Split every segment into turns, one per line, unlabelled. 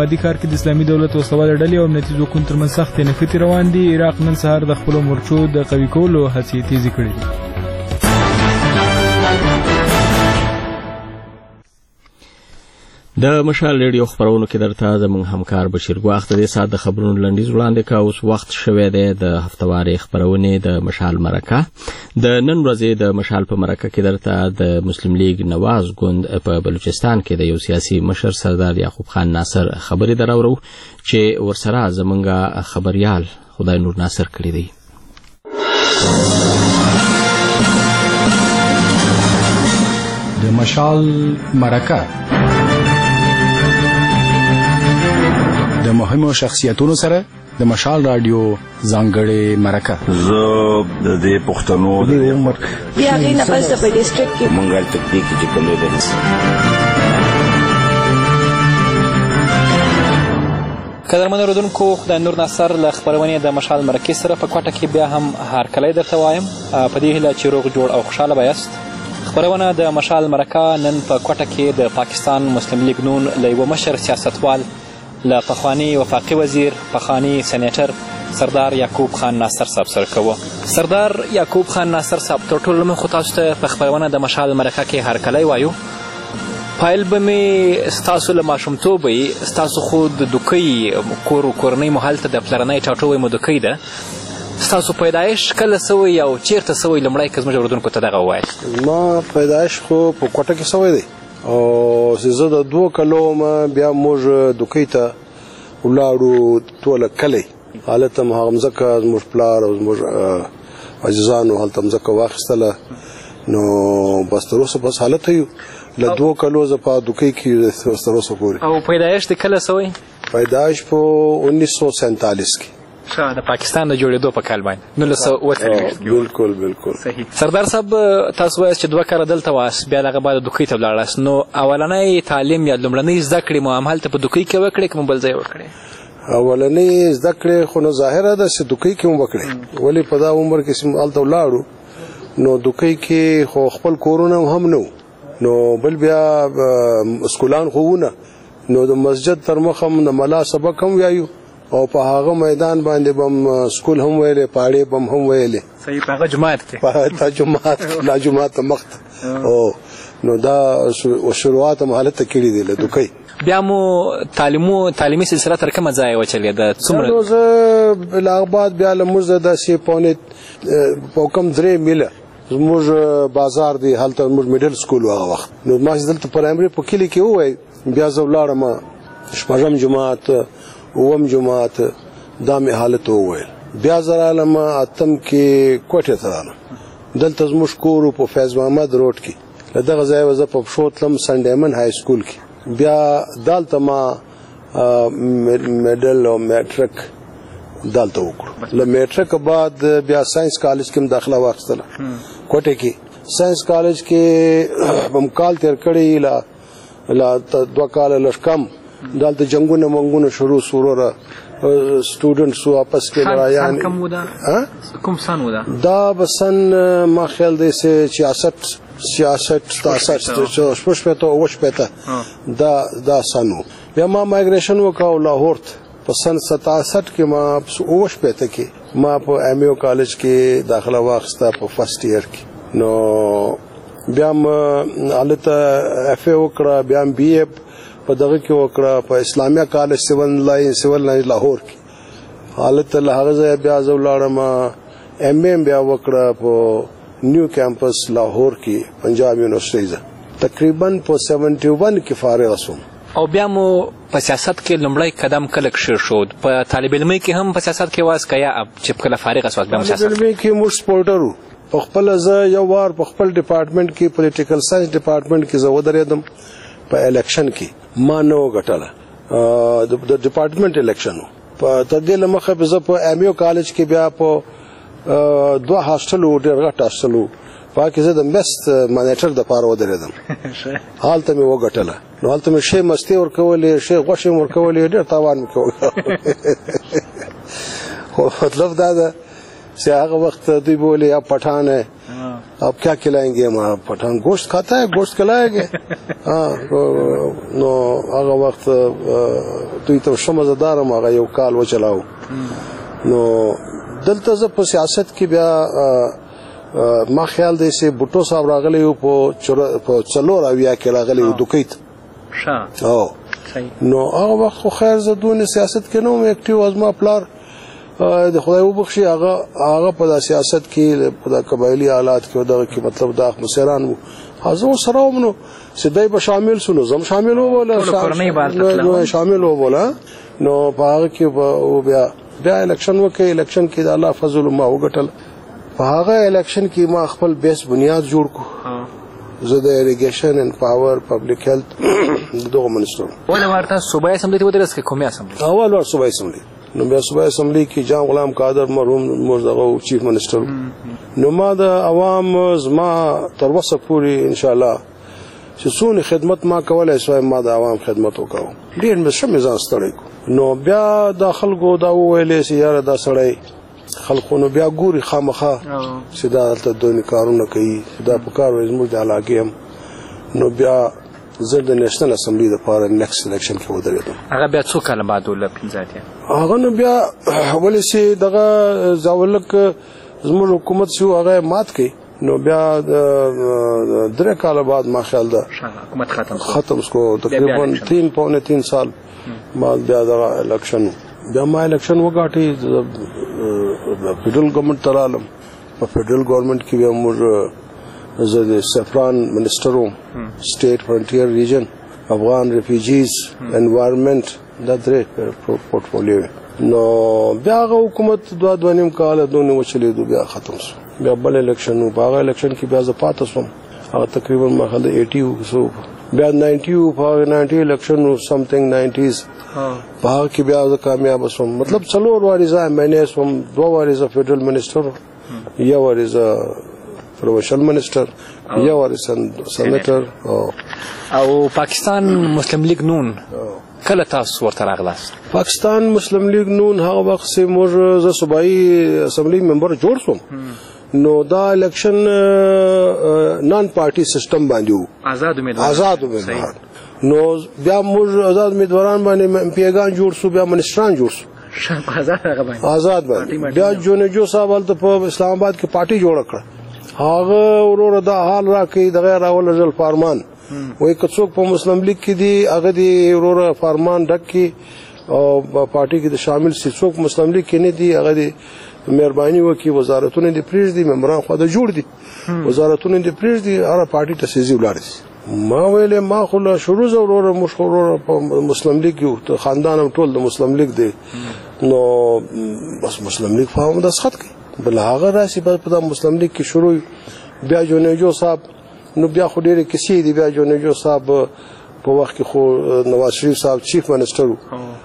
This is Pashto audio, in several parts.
ابادي ښار کې د اسلامي دولت وسله ډلې او امنیتي ځواکونو ترمنځ سختې نښتې روان دي. عراق نن سهار د خپلو مورچو د قوي کولو هڅې تیزې کړې دي.
د مشال ریډیو خبرونو کې درته زموږ همکار بشیر ګواخ د دې ساعت د خبرونو لنډیز وړاندې کا. اوس وخت شوی دی د هفتواري خبرونې د مشال مرکه. د نن ورځې د مشال په مرکه کې درته د مسلم لیگ نواز ګوند په بلوچستان کې د یو سیاسي مشر سردار یعقوب خان ناصر خبرې دراوړو چې ورسره زمونږ خبريال خدای نور ناصر کړی دی.
د مشال مرکه د مهمو شخصیتونو سره د مشال رادیو ځانګړې مرکه.
زه د دې پښتنو د عمر
بیا غي نه پس په ډیسټریکټ کې
منګل تکتیک چې کومه ده.
قدرمن اوریدونکو، خدای نور ناصر له خبرونې د مشال مرکې سره په کوټه کې بیا هم هرکلی درته وایم. په دې هیله چې روغ جوړ او خوشحاله به یاست. خبرونه د مشال مرکه نن په کوټه کې د پاکستان مسلم لیگ نون له یوه مشر سیاستوال له پخواني وفاقي وزیر پخواني سینیټر سردار یعقوب خان ناصر صاحب سره کوو. سردار یعقوب خان ناصر صاحب تر ټولو مخکې تاسو ته په خبرونه د مشال مرکه کې هرکلی وایو. پایل به مې ستاسو له ماشومتوبه ستاسو خو د دوکۍ کور و کورنۍ مو هلته د پلرنۍ ټاټوبی مو دوکۍ ده. ستاسو پیدایش کله سوی او چیرته سوی لومړی که زموږ اورېدونکو ته دغه ووایاست.
ما پیدایش خو په کوټه کې سوی دی او زه د 2 کلو ما بیا موږ دوکۍ ته ولاړو ټوله کلی. هلته هم هغه مځکه زموږ پلار او زموږ عزیزانو هلته مځکه واخیستله. نو بس تر اوسه بس هلته یو. له 2 کلو زه په دوکۍ کې تر اوسه پورې.
او پیدایش د کله سوی؟
پیدایش په 1947 کې.
د پاکستان د جوړېدو په کال باندې 1948.
بالکل بالکل
صحیح. سردار صاحب تاسو وایاست چې 2 کاله دلته واست، بیا دغه بعد دوکۍ ته ولاړاست. نو اولنی تعلیم یا لومړنۍ زده کړې مو هم هلته په دوکۍ کې وکړې که مو بل ځای وکړې؟
اولنۍ زده کړې خو نو ظاهره ده چې دوکۍ کې مو وکړې. ولې په دا عمر کې چې هلته ولاړو نو دوکۍ کې خو خپل کورونه هم نه نو بل بیا سکولان خو ونه نو د مسجد تر مخه هم د ملا سبق هم وایو او په هغه میدان باندې بم سکول هم ویلې، پاړې بم هم ویلې.
صحیح. په هغه جماعت کې
په جماعت لا جماعت مخت او نو دا شروعات هم حالت کړي دي له دوکۍ.
بیا مو تعلیمي سلسله تر کومه ځای وچلېده؟ څومره؟
نو زه بلاغباد بیا له موږ داسې په کم 3 میله زموږ بازار دی هلته موږ میډل سکول هغه وخت. نو ما چې دلته پرایمري په کلي کې ووایي بیا زه ولاړم 6 جماعت 9 جماعت دا مې حالت وویل. بیا زه رالم 8 کې کوټې ته رالم. دلته زموږ کور په فیض محمد روډ کې له دغه ځایه زه په پښو تلم سنډیمن های سکول کې. بیا دلته ما میډل او میټرک دلته وکړو. له میټرک بعد بیا ساينس کالج کې داخله واخیستله کوټې کې. ساينس کالج کې هم کال تیر کړی لا 2 کال لږ کم. دلته جنگونه منګونه شروع سوره سټوډنټس واپس کې لړایان.
کم ودا کوم سن ودا؟ دا
بسن ما خیال دی سه 66 شپته او شپته دا سنو. بیا ما مایګریشن وکاو لاهور په سن 67 کې ما او شپته کې ما په ایم یو کالج کې داخله واخسته په فرست ایئر کې. نو بیا ما الته اف ای وکړه، بیا بی ای په دغه کې وکړه په اسلامیه کالج سیول لاین لاهور کې. حالت له هغه ځای بیا زه ولاړم ایم ای بیا وکړه په نیو کیمپس لاهور کې پنجاب یونیورسيټي. تقریبا په 71 کې فارغ شوم.
او بیا مو په سیاست کې لومړی قدم کله کښې شو؟ په طالب علمۍ کې هم په سیاست کې واست که یا چې کله فارغ شواست بیا هم سیاست؟
طالب علمۍ کې موږ سپورټر وو. په خپل زه یو وار په خپل ډپارټمنټ کې پولیټیکل ساينس ډپارټمنټ کې زه ودرېدم په الیکشن کې. ما نه وګټله د ډپارټمنټ الیکشن. په تدې لمخه به زه په ایم یو کالج کې بیا په 2 هاستل و ډېر غټ هاستل و پاکې زه د بیسټ مانیټر د پاره ودرېدم. حالته مې وګټله. نو حالته مې شی مستي ورکولې، شی غوښې ورکولې، ډېر تاوان مې کوه. خو مطلب دا ده چې هغه وخت دوی بولې یا پټان अब क्या खिलाएंगे हम पठान गोश्त खाता है गोश्त खिलाएंगे नो هغه وخت دوی ته شمزدار ما یو کال و چلاو نو دلته ز په سیاست کې بیا ما خیال دی چې بوټو صاحب راغلی او په چلور اویا کې راغلی او دوکیت او نو هغه وخت خو خیر زدون سیاست کې نو اکټیو از ما پلار د خدای وبخشي هغه په سیاست کې په قبایلی حالات کې دغه کې مطلب د مسیران وو حاضر سره ومنو سدای به شامل سونو زم شامل وو ولا شامل وو ولا نو هغه کې بیا الیکشن وکي الیکشن کې د الله فضل ما وګټل په هغه الیکشن کې ما خپل بیس بنیاد جوړ کو زه د اریګیشن اند پاور پبلک هیلث دغه منسټر
ولا ورته صوبایي اسمبلی ته ودرس کې کومه اسمبلی
اول ور صوبایي اسمبلی نو بیا صوبایي اسمبلی کې جام غلام قادر مرحوم مرزغه چیف منسټر نو ما د عوام زما تر وسه پوری ان شاء الله چې څونه خدمت ما کولای سوای ما د عوام خدمت وکاو ډیر مې شمه ځان ستړی نو بیا د خلکو دا ویلې چې یاره دا سړی خلکونو بیا ګوري خامخه چې دا دلته دوی کارونه کوي دا په کار زموږ د علاقې هم نو بیا زه د نېشنل اسمبلی لپاره نیکسټ الیکشن کې ودرېدم
هغه بیا څو کاله بعد ول 15
هغه نو بیا ولې چې دغه ځاولک زموږ حکومت شو هغه مات کړي نو بیا 3 کال بعد ما خیال ده
حکومت
ختم اسکو تقریبا 3 سال بعد بیا دغه الیکشن بیا ما الیکشن وګاټي فیډرل ګورنمنت ترالم په فیډرل ګورنمنت کې بیا موږ زه د سفران منسټر وم سټیټ فرنټیر ریجن افغان ریفیوجیز انوایرنمنت دا درې پورټفولیو نو بیا هغه حکومت 2.5 کال دونه وچلیدو بیا ختم شو بیا بل الیکشن نو هغه الیکشن کې بیا زه پاتې شوم هغه تقریبا ما خل 80 سو بیا 90 په 90 الیکشن نو سمثینګ 90s په کې بیا زه کامیاب شوم مطلب څلور واري زه مینه سوم 2 واري زه فیډرل منسټر یو واري زه پروینشل منسټر یو واري سېنیټر
او پاکستان مسلم لیگ نون کله تاسو ورته راغلاست
پاکستان مسلم لیگ نون هغه وخت سه موږ ز صوبایي اسمبلی ممبر جوړ شوم نو دا الیکشن نان پارټي سیستم باندې آزاد امیدوار نو بیا موږ آزاد امیدواران باندې پیغام جوړ شو بیا منسټران جوړ شو آزاد باندې بیا جونجو صاحب ته په اسلام آباد کې پارټي جوړ کړ هغه ورور دا حال راکې د غیر اول رجل فرمان وای کڅوک په مسلم لیگ کې دی هغه دی ورور فرمان ډک کې او پارټي کې شامل سي څوک مسلم لیگ کې نه دی هغه دی مهرباني وکي وزارتونه دي پریز دي ممبران خو دا جوړ دي وزارتونه دي پریز دي هر پارټي ته سيزي ولاړ ما ویله ما خو له شروع ضرور مشهور مسلم لیگ یو خاندان ټول د مسلم لیگ دی نو بس مسلم لیگ فهم د سخت کی بل هغه راشي په مسلم لیگ کې شروع بیا جونجو صاحب نو بیا خو ډېر کسی دی بیا جونجو صاحب په وخت کې خو نواز شریف صاحب چیف منسټر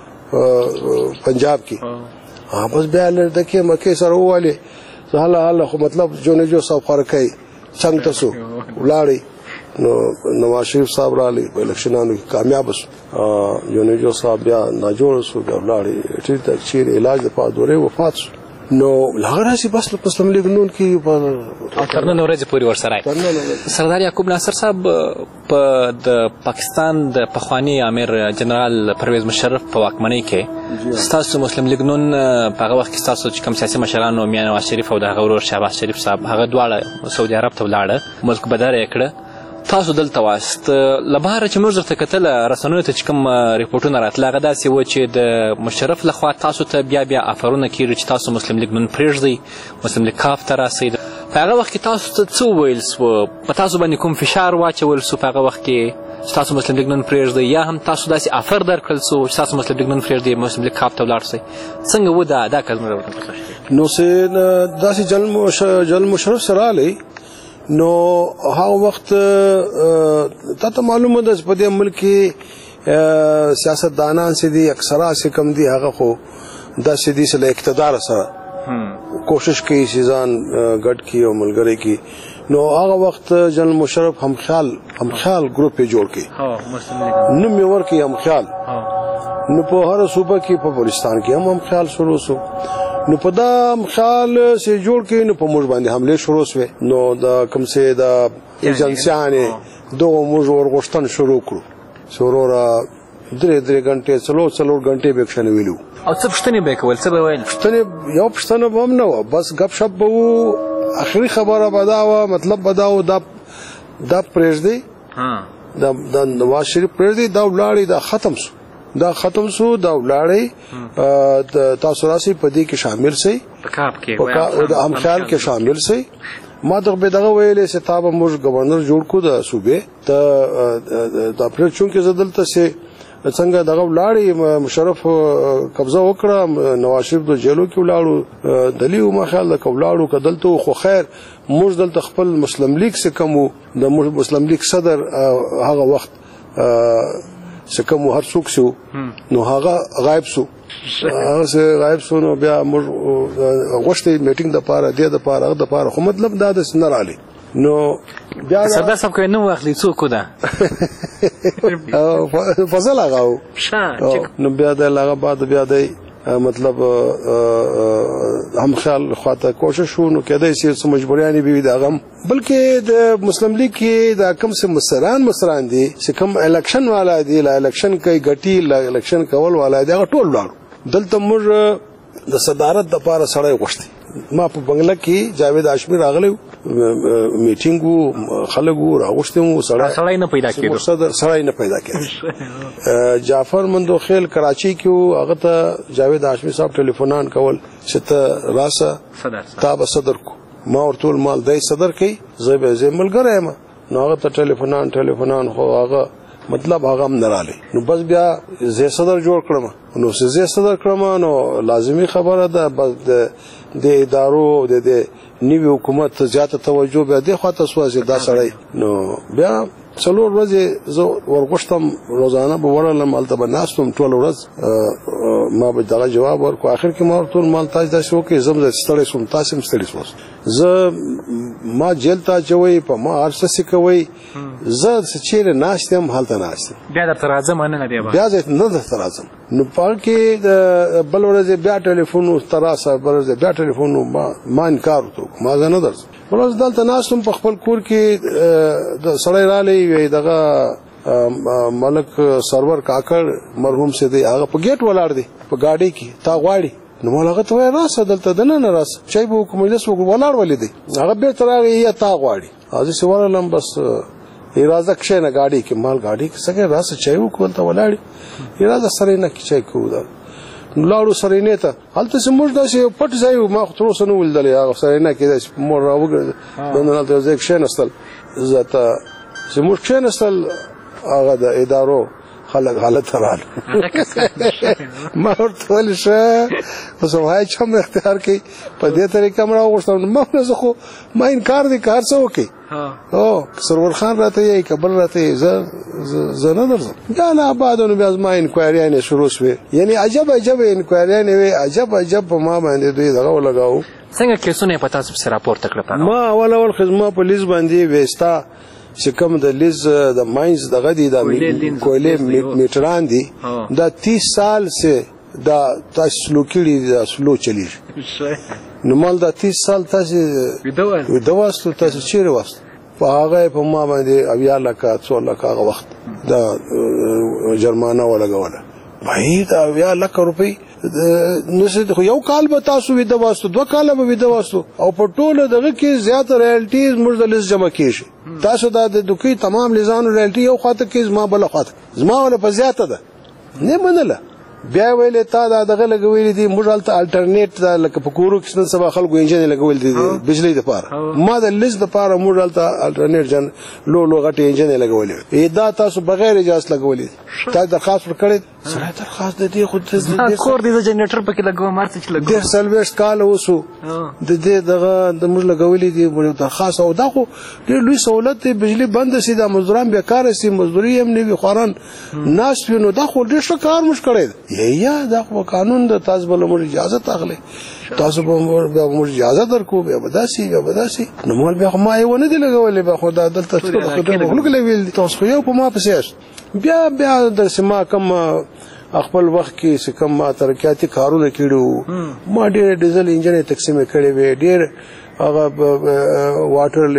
پنجاب کې بس بیا لرته کې مکه سره واله حالا خو مطلب جونجو صاحب خرکای څنګه تاسو ولاړی نو نواز شریف صاحب را لې په الیکشنانو کې کامیاب شو جونجو صاحب بیا ناجوړ شو بیا ولاړی ټیټ تک چې علاج لپاره دوره وفات شو نو لغه راشي بس په مسلم لیگ نون کې په
ترنن ورځ پوری ورسره سردار یعقوب ناصر صاحب په د پاکستان د پخوانی امیر جنرال پرویز مشرف په واکمنۍ کې ستاسو مسلم لیگ نون په هغه وخت کې ستاسو چې کوم سیاسي مشرانو میاں نواز شریف او د هغه ورور شهباز شریف صاحب هغه دواړه سعودي عرب ته ولاړه ملک بدر یې کړ تاسو دلته واست لبهر چې موږ درته کتل رسنیو ته چې کوم ریپورتونه راتله هغه داسې و چې د مشرف لخوا تاسو ته بیا افرونه کیږي چې تاسو مسلم لیگ نون پرېږدئ مسلم لیگ کاف ته راسئ په هغه وخت کې تاسو ته څه وویل سوه په تاسو باندې کوم فشار واچول سو په هغه وخت کې چې تاسو مسلم لیگ نون پرېږدئ یا هم تاسو داسې افر درکړل سو چې تاسو مسلم لیگ نون پرېږدئ مسلم لیگ کاف ته ولاړ سئ څنګه و دا کارونه راوړل
نو سه داسې جل مشرف سره رالی نو هغه وخت ته معلومه ده په دې ملک کې سیاستدانان سي دي اکثره سي کم دي هغه خو د سيدي سره اقتدار سره کوشش کوي چې ځان ګډ کی او ملګری کی نو هغه وخت جنرال مشرف هم خیال ګروپ جوړ کړي نو میور کې هم خیال نو په هر صوبه کې په بلوچستان کې هم خیال شروع شو نو په دا خیال سي جوړ کې نو په موږ باندې حمله شروع شوه نو دا کوم سي دا ایجنسیانه دوه موږ ورغشتن شروع کړو سورورا 3 غنټه څلور غنټه به ښنه ویلو
او څه پښتنې به کول څه به ویل
پښتنې یو پښتنه هم نه و بس غب شپ وو اخري خبره بداوه مطلب بداو دا پرېږدي دا نواز شریف پرېږدي دا ولاړی دا ختم شو دا ولاړی تاسو راسي په دې کې شامل سي
پکاب کې
او د هم خیال کې شامل سي ما دغه ویلې ستاب موږ گورنر جوړ کو د صوبې ته د اپریل چون کې زدلته سي څنګه دغه ولاړی مشرف قبضه وکړه نواز شریف د جیلو کې ولاړو دلیو ما خیال د کولاړو کدلته خو خیر موږ دلته خپل مسلم لیگ څخه کوم د مسلم لیگ صدر هغه وخت څخه کوم هر څوک شو نو هغه غایب شو نو بیا موږ غوښتي میټینګ د پاره د پاره خو مطلب دا د سنراله نو بیا
سردار صاحب کوي نو واخلي څوک ده
فضل هغه نو بیا د هغه بعد بیا د مطلب هم خیال خاطر کوشش شو کېدای شي چې مجبوریانی به د غم بلکې د مسلم لیگ کې د کم څه مسران دي چې کم الیکشن والا دي لا الیکشن کوي غټي لا الیکشن کول والا دي ټول لاړ دلته موږ د صدارت د پاره سړی غوښتي ما په بنگله کې جاوید هاشمي راغلی میټینګو خلکو راغوښتم
سړی نه پیدا کېدو
سړی نه پیدا کېد جعفر مندوخیل کراچي کې هغه ته جاوید هاشمي صاحب ټلیفونان کول چې ته راسه تاب صدر کو ما ورته مال دای صدر کوي زه به زملګر یم نو هغه ته ټلیفونان خو هغه مطلب هغه هم نراله نو بس بیا زه صدر جوړ کړم نو زه صدر کړم نو لازمی خبره ده بس د ادارو د نیو حکومت زیاته توجه به د خاطر سوځي دا سړی نو بیا څلور ورځې زه ورغښتم روزانه به ورلم الته بناستم ټول ورځ ما به دغه جواب ورکو اخر کې ما ټول مال تاج د شو کې زمزه ستړی سوم تاسو ستړی سوس زه ما جیل ته چوي په ما ارسه کوي زه چیرې ناشتم حالت ناشتم
بیا د ترازم نه دی
بیا زه نه د ترازم نو پاکي د بل ورځ بیا ټلیفون تراسه بل ورځ بیا ټلیفون ما انکار وکړ ما نه درځ ولوس دلته ناشتم په خپل کور کې د سړی را لې دغه ملک سرور کاکړ مرحوم سي دی هغه په گیټ ولاړ دی په گاډي کې تا غواړي نو ملګری ته راسه دلته دنه راس چای به کومجلس ولاړ ولې دی هغه به ترغه یا تا غواړي ازي سوالم بس اراده کښنه گاډي کې مال گاډي کې څنګه راسه چای وکول ته ولاړی اراده سره نه کې چای کو دا لاړو سره نه ته حالت سموږ داسې پټ ځای ما خو تر اوسه نه ولدل هغه سره نه کې داسې مور راوګر دنه ته ځای کښنه استل زته سموږ کښنه استل هغه د ادارو خلک حالت رااله ما ورته ول شه اوس وای چې هم اختیار کوي په دې طریقه مړ وغوښتم ما نه خو ما انکار دي کار څه وکي او سرور خان راته یې قبل راته زه نه درځم دا نه بعدونو بیا ما انکوایری نه شروع شوه یعنی عجب انکوایری نه وي عجب په ما باندې دوی دغه ولګاو
څنګه کیسونه په تاسو سره راپورته کړل
ما اول خدمت پولیس باندې وستا چې کوم د لیز د ماینز دغه دي د کویلې میټران دي دا 30 سال سے دا تاسو لوکړي دا سلو چلی نو مال دا 30 سال تاسو ویدواسته تاسو چیرې واسته په هغه په ما باندې اویا لکه 2 لکه هغه وخت دا جرمانه ولګوله بای دا اویا لکه روپی نو څه خو یو کال به تاسو ویدواسته 2 کال به ویدواسته او په ټوله دغه کې زیات رایلټیز مرزلیز جمع کیږي تاسو دا د دوکي تمام لیزانو رایلټي یو خاطر کې زما بل خاطر زما ولا په زیاته ده نه منله بیا ویلې تا دا دغه لګوي دي موږ الټرنیټ دا لکه په کورو کې سبا خلکو انجن لګول دي بجلی د پاره ما د لیز د پاره موږ الټرنیټ جن لو غټي انجن لګول دا تاسو بغیر اجازه لګولې تا درخواست ورکړې سره درخواست د دې خود
کور دي د جنریټر پکې لګو مارته چې لګو
د سلويست کال وسو د دې دغه د موږ لګولې دي درخواست او دا خو ډېر لوی سہولت دی بجلی بند سي دا مزدوران بیکار سي مزدوري هم نه وي خوران ناس نو دا خو ډېر ښه کار مش کړی یا دا خو قانون د تاسو بل مر اجازه تاغله تاسو به مر اجازه درکو به بداسي نو مول به ما یې ونه دی لګولې به خو دا دلته څه خو ډېر وګلې ویل تاسو یو په ما پسې بیا د سما کم خپل وخت کې چې کوم ما ترقیاتي کارونه کړو ما ډېر ډیزل انجن تقسیم کړي وي ډېر هغه واټر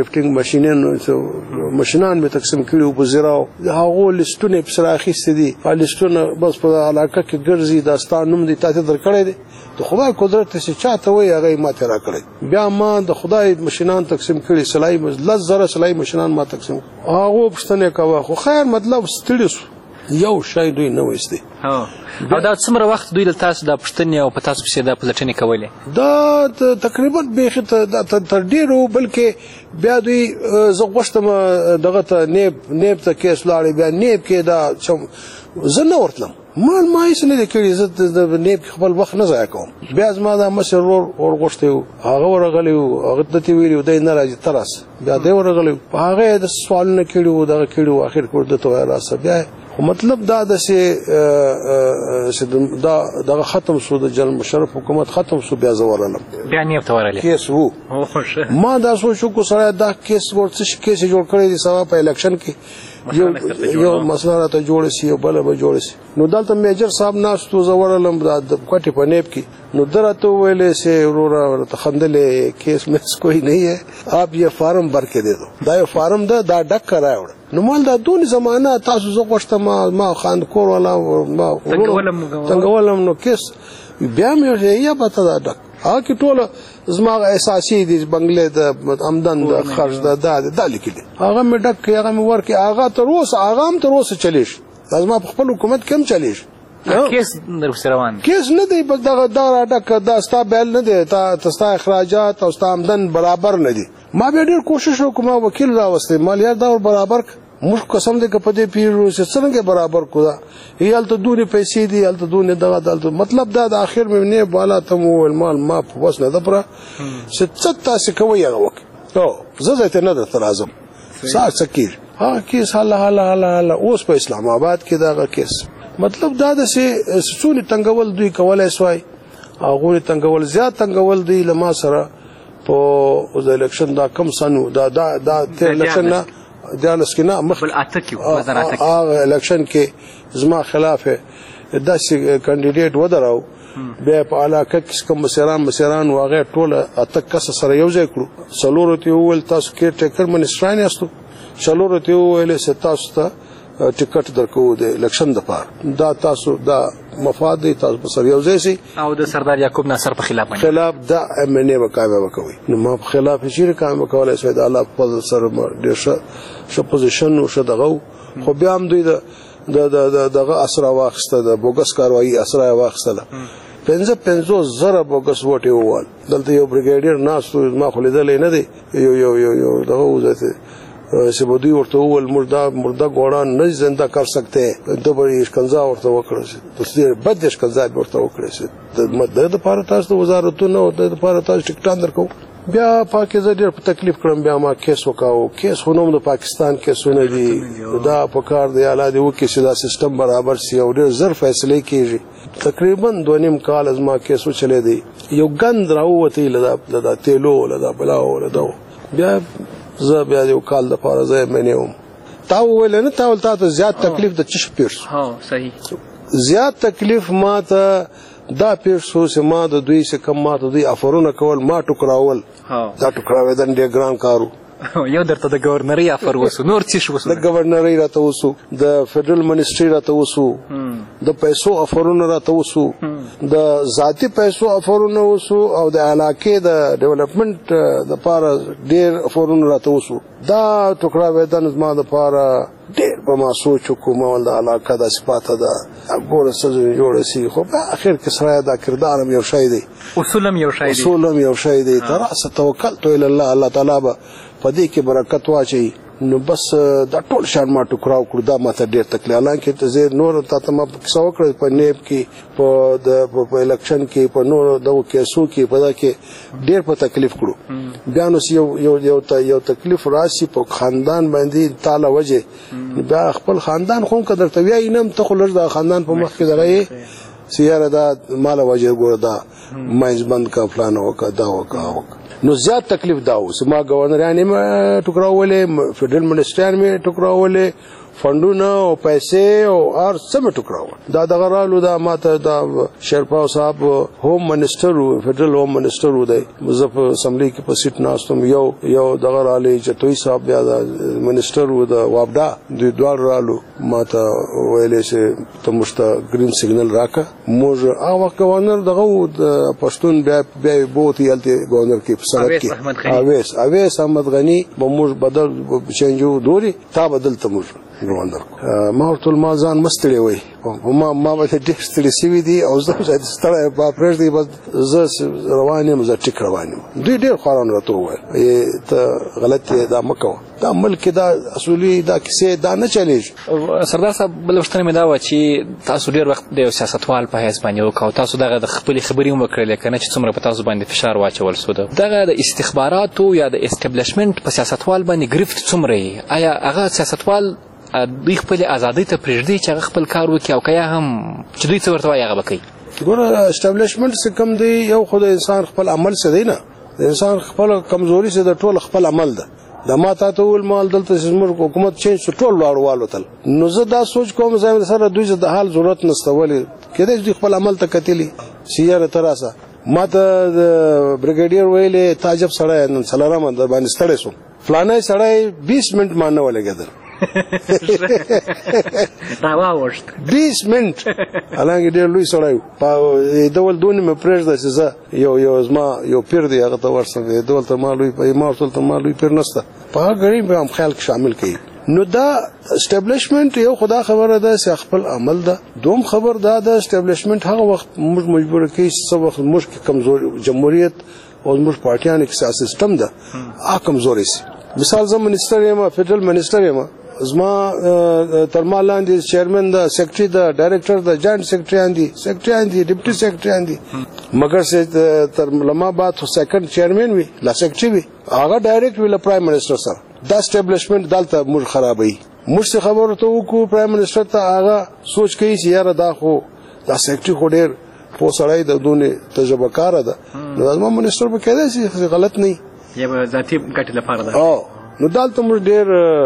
لفټینګ ماشینان به تقسیم کړي په زراو هغه لیستونه په سراخي ستدي لیستونه بس په علاقه کې ګرځي داستان نوم دي تاسو درکړی دي د خدای قدرت چې چاته وي هغه ما ترا کړی بیا ما د خدای ماشینان تقسیم کړي سلای لزر سلای ماشینان ما تقسیم هغه پښتنه کاوه خو خیر مطلب ستړي یو شای دوی نه وېستي
او دا څومره وخت دوی له تاسو د پښتنې او په تاسو پسې د پلټنې کولې
دا تقریبا بیخي تر ډېرو بلکې بیا دوی زه غوښتم دغه ته نیب ته کیس لاړې بیا نیب کې دا زه نه ورتلم ما هیڅ نه کړی زه د نیب خپل وخت نه ضایع کوم بیا زما دا مشر ور غوښتي هغه ورغلی هغه ته ویلي دی نه راځي تراس بیا دی ورغلی هغه د سوالونه کړي دغه کړي اخر کور د تو راسه بیا مطلب دا د سي دا ختم شو د جنرال مشرف حکومت ختم شو بیا زورلم
بیا نیب ته ورغلی
کیس وو ما دا سوچو کو سره دا کیس ورڅ کیس جوړ کړی دی سبا په الیکشن کې یو مسله راته جوړ شي او بل به جوړ شي نو دلته میجر صاحب ناستو زورلم د کوټي په نیب کې نو درته ویلې سه ورور ته خندلې کیس مې کوئی نہیں ہے آپ یہ فارم بھر کے دے دو دا یو فارم دا ډک کراوړ نو مال دا دونی زمانہ تاسو زه غوښتم ما خان کور ولا ما څنګه نو کیس بیا مې یا پته دا ډک هغه کې ټول زما اساسي دي بنگلې د آمدن د خرج د لیکلي هغه مې ډک هغه مې ورکه هغه تر اوسه چلیش لازم په خپل حکومت کم چلیش
کیس در روان
کیس نه دی بس دا ډک دا ستا بیل نه دی تاسو اخراجات او ستا آمدن برابر نه دي ما به ډېر کوشش وکم وکیل راوستي مالیات دا برابر مش قسم دې په دې پیرو څنګه برابر کودا یال ته دونه پیسې دي یال ته دونه دغه دلته مطلب دا د اخر مې نه بالا ته مال ما په وس نه دبره ست تاسو کوي هغه وخت او زه ته نه درته راځم سار سکیر ها کیس حالا اوس په اسلام آباد کې دا کیس مطلب دا د سونی تنگول دوی کولای سوای هغه تنگول زیات تنگول دی لما سره په د الیکشن دا کم سنو دا الیکشن نه دالس کې نه
بل اته کې وزارت کې
الیکشن کې زما خلاف داسې کاندیدټ ودراو بیا په علاقه کې کوم مسیران واغې ټوله اته کس سره یو ځای کړو څلورته ول تاسو کې ټیکر منسټران یاستو څلورته ول تاسو ته ټیکټ درکو د الیکشن د پار دا تاسو دا مفاد دي تاسو په سر یو ځای سي
او د سردار یعقوب ناصر په خلاف
دا امنه وکاوي وکوي نو ما په خلاف شي کار وکولای شي د الله په سر ډیر ش پوزیشن او ش دغه خو بیا هم دوی دغه اسرا واخسته د بوګس کاروایی اسرا واخسته 55 زره بوګس وټي ووال دلته یو بریګیډیر ناس ما خو لیدل نه دی یو دغه وځته سبودی ورته ول مرده ګوړان نه زنده کر سکتے د بری اشکنزا ورته وکړي تصویر بد اشکنزا ورته وکړي د مدد لپاره تاسو وزارتونو د لپاره تاسو ټیکټان درکو بیا پاکستان ډېر په تکلیف کړم بیا ما کیس وکاو کیس هونم د پاکستان کیسونه دي دا په کار دی اعلی دی وکي چې دا سیستم برابر سی او ډېر زر فیصله کیږي تقریبا 2.5 کال از ما کیسو چلے دی یو غند راوته لدا تیلو لدا بلاو لدا بیا زه بیا یو کال د پاره زه منیوم تا ویل نه تا زیات تکلیف د چش پیرس
ها صحیح
زیات تکلیف ما ته دا پیرسو چې ما د دوی څخه کم ما ته دوی افرونه کول ما ټکراول دا ټکراوې د ډېر ګران کارو
یو درته د گورنري افر وسو نور څه شو
د گورنري راته وسو د فدرل منیسټري راته وسو د پیسو افرونه راته وسو د ذاتی پیسو افرونه وسو او د علاقې د ډیولپمنٹ د لپاره ډېر افرونه راته وسو دا ټکراوې د نظم د لپاره ډېر په ما سوچ کوم ول د علاقې د صفاته د ګور سره جوړ شي خو په اخر کې سره دا کردار یو شی دی اصولم یو شی دی تر اسه توکل تو الله تعالی پدې کې برکت واچي نو بس دا ټول شان ما ټکراو کړ دا ماته ډېر تکلیف حالانکه ته زه نور ته ما څو کړ په نیب کې په الیکشن کې په نور دغه کیسو کې په دا کې ډېر په تکلیف کړو بیا نو یو تکلیف راشي په خاندان باندې تعالی وجه بیا خپل خاندان خو قدر ته وی نم ته خلل دا خاندان په مخ کې دغه سیاره دا مال وجه ګور دا مېزبند کا فلان وکا دا وکا نو زیات تکلیف دا اوس ما گورنرانه ټکراولې فدرل منسټر می ټکراولې فندونه او پیسې او هر څه مې ټکراوه. دا دغه رالو دا ماته دا شیرپاو صاحب هوم منسټر و، فدرل هوم منسټر و دی. زه په اسمبلی کې په سیټ ناستم. یو دغه رالی چتوي صاحب بیا دا منسټر و د وابډا، دوی دواړه رالو ماته ویلې چې ته موږ ته ګرین سیګنل راکړه. موږ هغه وخت گورنر دغه د پښتون بیا بوت یالته گورنر کې په سړک کې اویس احمد غنی به موږ بدل چینجو دوري تا بدل ته موږ گورنر ما ورته ما ځان مستړی وای ما به ډېر ستړي سوي دي او زه چې ستړی په پرېږ دی بس زه روان یم، زه ټیک روان یم. دوی ډېر خواران راته وویل ته غلط دا مه کوه، دا ملک دا اصولي دا کیسې دا نه چلیږي.
سردار صاحب بله پوښتنه مې دا وه چې تاسو ډېر وخت د یو سیاستوال په حیث باندې وکړه، تاسو دغه د خپلې خبرې هم وکړلې که نه چې څومره په تاسو باندې فشار واچول سو. دغه د استخباراتو یا د اسټبلیشمنټ په سیاستوال باندې ګرفت څومره یې؟ آیا هغه سیاستوال دوی خپل ازادۍ ته پرېږدي چې هغه خپل کار وکړي او که یا هم چې دوی څه ورته وایي هغه به کوي؟
ګوره اسټبلیشمنټ څه کم دی، یو خو د انسان خپل عمل څه دی نه، د انسان خپل کمزوري څه د ټول خپل عمل ده. دا ما ته ویل مال دلته زموږ حکومت چینج شو ټول لاړو والوتل، نو زه دا سوچ کوم زه سره دوی د حال ضرورت نشته، ولې کېدای دوی خپل عمل ته کتلی سیاره تراسه. ما ته د بریګیډیر ویلې تعجب سړی نن سلام د باندې ستړی سو، فلانه سړی 20 منټ مانه ولګېدل
راواوښت
20 منټ حالانکه ډېر لوی سړی په ډول دونې مې پرېږده چې زه یو زما یو پیر دی هغه ته ورسم ډول ته ما لوی پیر نشته په هغه غړي به هم خیال شامل کړي. نو دا اسټبلیشمنت یو خدا خبره ده چې خپل عمل ده. دوم خبر دا ده اسټبلیشمنت هغه وخت موږ مجبور کړي چې وخت موږ کمزور جمهوریت او موږ پارټیانو کې سیاسي سیستم ده هغه کمزوري سي. مثال زه منسټر یم، فدرل منسټر یم، زما تر ما لاندې چیرمن دا سیکرټري دا ډایرکټر دا جاینټ سیکرټري دي ډیپټي سیکرټري دي، مگر چې تر لما بعد سیکنډ چیرمن وي لا سیکرټري وي هغه ډایرکټ وی له پرایم منسټر سره. دا اسټبلیشمنت دلته موږ خرابوي. موږ څه خبره ته وکړو پرایم منسټر ته هغه سوچ کوي چې یاره دا خو دا سیکرټري خو ډېر په سړی د دونه تجربه کار ده، نو زما منسټر به کېدای شي غلط نه
یا به ذاتي ګټې لپاره ده.
نو دلته موږ ډېر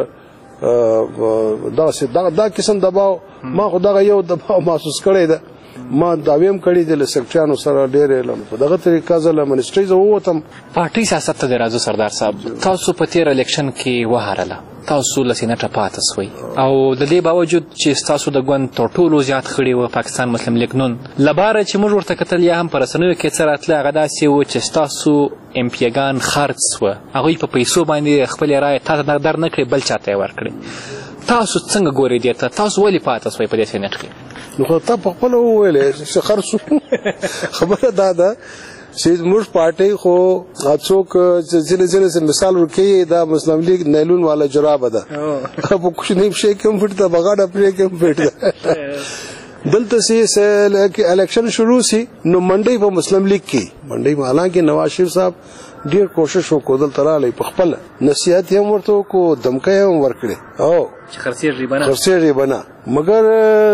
دا قسم دباو ما خو دغه یو دباو محسوس کړی ده. ما داویم کړی د سیکرټریانو سره ډېر په دغه طریقه زله منسټري زه ووتم.
پارټي سیاست ته د راځو سردار صاحب، تاسو په تیر الیکشن کې وهارله، تاسو له سینټه پاتې سوئ او د دې باوجود چې تاسو د ګوند تر ټولو زیات خړې و پاکستان مسلم لیگ نون لباره چې موږ ورته کتل یا هم په رسنیو کې څه راتله هغه داسې و چې تاسو امپیګان خرڅ سوه، هغوی په پیسو باندې خپلې رایې تا ته در نه کړې بل چا ته یې ورکړې. تاسو څنګه ګورئ دې ته؟ تاسو ولې پاتې سوئ په دې سینټ کې؟
نو خو تا په خپله وویلې چې خرڅ خبره دا ده چې موږ پارټي خو څوک ځینې مثال ورکوي دا مسلم لیگ نیلون والا جرابه ده په کوچني شی کې هم فټ ده بغاړه پرې کې هم فټ ده. دلته چې الیکشن شروع سي نو منډي په مسلم لیگ کې منډي حالانکه نواز شریف صاحب ډیر کوشش وکړ دلته رالی په خپل نصیحت یې هم ورته وکړو دمکه یې هم ورکړې او خرڅېږي بنا مګر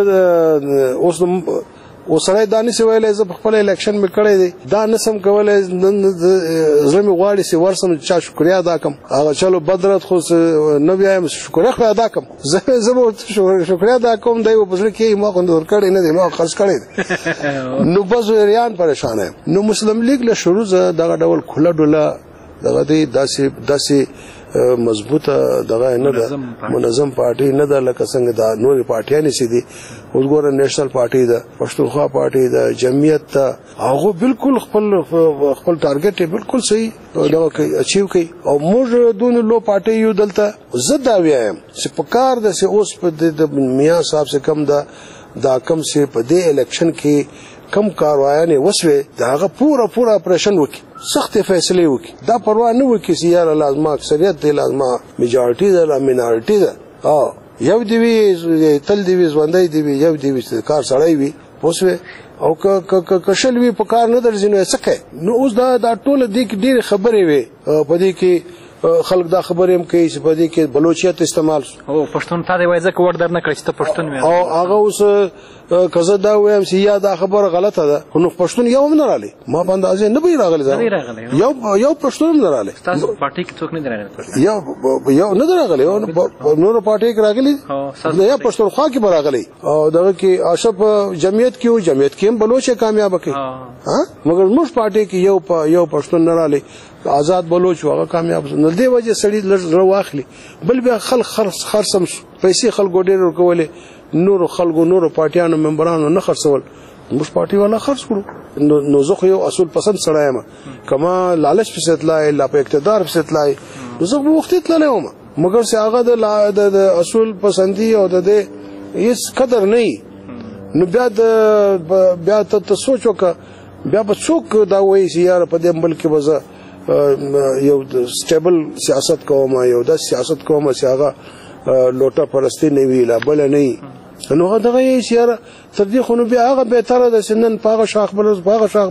اوس سړی دا نشي ویلی زه په خپل الیکشن مې کړی دی دا نسم کولی زړه مې غواړي چې ورسم چا شکریا ادا کړم هغه چلو بدرت خو نه بیایم شکریا خو ادا کړم زه به ورته شکریا ادا کوم دی په زړه کې ما خو ورکړی نه دی ما خرڅ کړی دی نو بس ریان پریشان یم. نو مسلم لیگ له شروع دغه ډول کھله ډوله دغه دی داسې مضبوطه دغه نه ده منظم پارټي نه ده لکه څنګه دا نورې پارټیانې چې دي. اوس ګوره نیشنل پارټي ده، پښتونخوا پارټي ده، جمعیت ده، هغه بالکل خپل ټارګټ بالکل صحیح دغه کوي اچیو کوي او موږ دونه لو پارټي یو دلته. زه دا وایم چې په کار ده چې اوس په د میاں صاحب سے کم ده دا کم سے په دې الیکشن کې کم کاروایانې وسوي دا هغه پورا اپریشن وکړي سخت فیصله وکړي دا پروا نه وکړي چې یاره لازمه اکثریت دی لازمه میجارټي ده لا مینارټي ده یو دی وی تل دی وی ژوندۍ دی وی یو دی وی کار سړی وي پوسوي او کشل وی په کار نه درځي نو څه کوي. نو اوس دا ټول دې کې ډېرې خبرې وي په دې کې خلک دا خبرې هم کوي چې په دې کې بلوچیت استعمال
او پښتون ته دی وایي ځکه ور در نه کړی چې ته پښتون وې
او هغه اوس که زه دا وایم چې یا دا خبره غلطه ده نو پښتون یو هم نه راغلی ما په اندازې نه به راغلی یو پښتون هم نه راغلی
تاسو پارټي کې څوک نه دی راغلی
یو نه دی راغلی نور پارټي کې راغلی یا پښتونخوا کې به راغلی او دغه کې اشرف جمعیت کې و جمعیت کې هم بلوچ کامیاب کړي مګر موږ پارټي کې یو پښتون نه راغلی آزاد بلوچ هغه کامیاب نه دی وجه سړی لږ واخلي بل بیا خرڅم پیسې خلکو ډېر ورکولې نور خلکو نور پارټیانو ممبرانو نه خرڅول موږ پارټي والا خرڅ کړو نو زه خو یو اصول پسند سړی یم کما لالچ پسې تلای لا په اقتدار پسې تلای زه په وخت تللی وم مګر چې هغه د اصول پسندي او د هیڅ قدر نه نو بیا ته سوچ وکړه بیا به څوک دا وایي چې یاره په دې ملک کې به زه یو سټیبل سیاست کوم یو د سیاست کوم چې هغه لوټه پرستی نه وی لا بل نه نو هغه دغه یې یاره تر دې خو نو بیا هغه به تر د سنن پاغه شاخ برز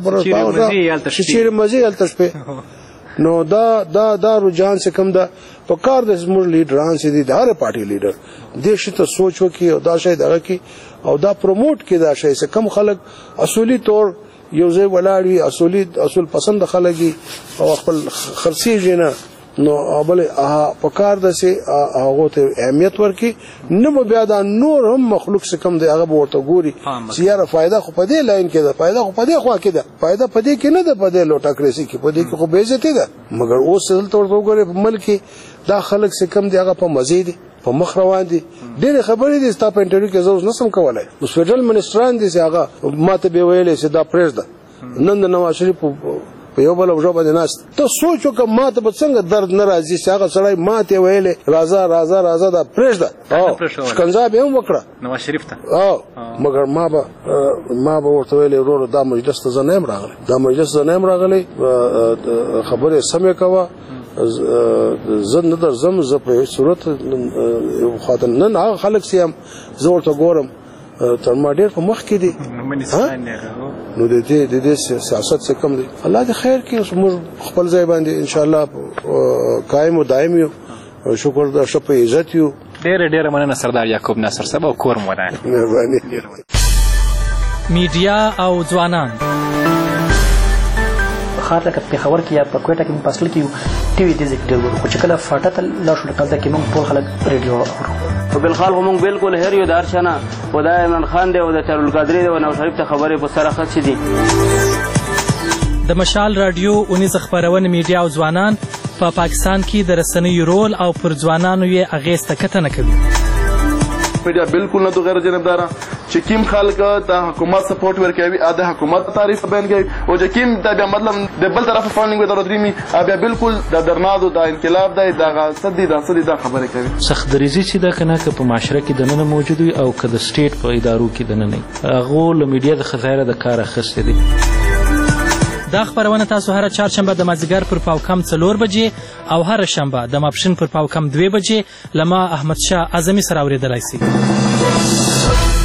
شیر مزي التشبه نو دا رجحان څخه کم ده په کار د زموږ لیډران سي دي د هر پارټي لیډر دې شي ته سوچ وکي او دا شی دغه کی او دا پروموټ کی دا شی څخه کم خلک اصولي طور یو ځای ولاړ وي اصول پسند خلګي او خپل خرسي جنا نو بل په کار د سي هغه ته اهمیت ورکي نو بیا دا نور هم مخلوق څخه کم دی هغه ورته ګوري چې یاره فائدہ خو په دې لاین کې ده فائدہ خو په دې خوا کې ده فائدہ په دې کې نه ده په دې لوټاکرسي کې په دې کې خو به عزت ده مګر اوس دلته ورته وګوري په ملک دا خلک څخه کم دی هغه په مزید په مخ روان دي ډېر خبرې دي ستا په انټرویو کې زه نسم کولای نو فدرال منسټران دي چې هغه ماته به ویلې چې دا پریز ده نن د نواز شریف په یو بل وجو باندې ناست ته سوچ وکړه ماته به څنګه درد ناراضي چې هغه سړی ماته ویلې راځه دا پریز ده شکنجه به هم وکړه
نواز شریف ته
مګر ما به ورته ویلې ورور دا مجلس ته زنه هم راغلی خبره سمې کوه زه نه درځم زه په صورت خاطر نن هغه خلک سیم زه ورته ګورم تر ما ډېر په مخ کې دي نو د دې سیاست څخه کم دي الله دې خیر کړي موږ خپل ځای باندې ان شاء الله قائم او دائم یو شکر د شپه عزت یو
ډېر مننه سردار یعقوب ناصر صاحب او کور مودان
میډیا او ځوانان
خاطر لکه پېښور کې یا په کوټه کې په اصل کې ټي وي دې ذکر ورو خو چې کله فاټه ته لا شو لکه کې موږ ټول خلک ریډیو اورو
په بل خال موږ بالکل هر یو دارشنه خدای عمران خان دی او د ترول قادری دی او نو شریف ته خبرې په سره خاص دي
د مشال رادیو اونیز خبرونه میډیا او ځوانان په پاکستان کې د رسنیو رول او پر ځوانانو یې اغیز تکتنه کوي
میډیا بالکل نه غیر جانبدار چې کیم خلک د حکومت سپورټ ورکوي د حکومت تعریف بیان کوي او چې کیم د مطلب د بل طرف فاندینګ ودرو درېمي بیا بالکل د درنادو د انقلاب د صدې د خبرې کوي
سخت دریزي چې دا کنه که په معاشره کې د نن موجود وي او که د سټیټ په ادارو کې د نن نه هغه له میډیا د خزایره د کار اخیستې دي
دا خبرونه تاسو هر چهارشنبه د مازدیګر پر پاوکم 4 بجې او هر شنبه د ماپښین پر پاوکم 2 بجې لما احمد شاه اعظمي سره اوریدلای شئ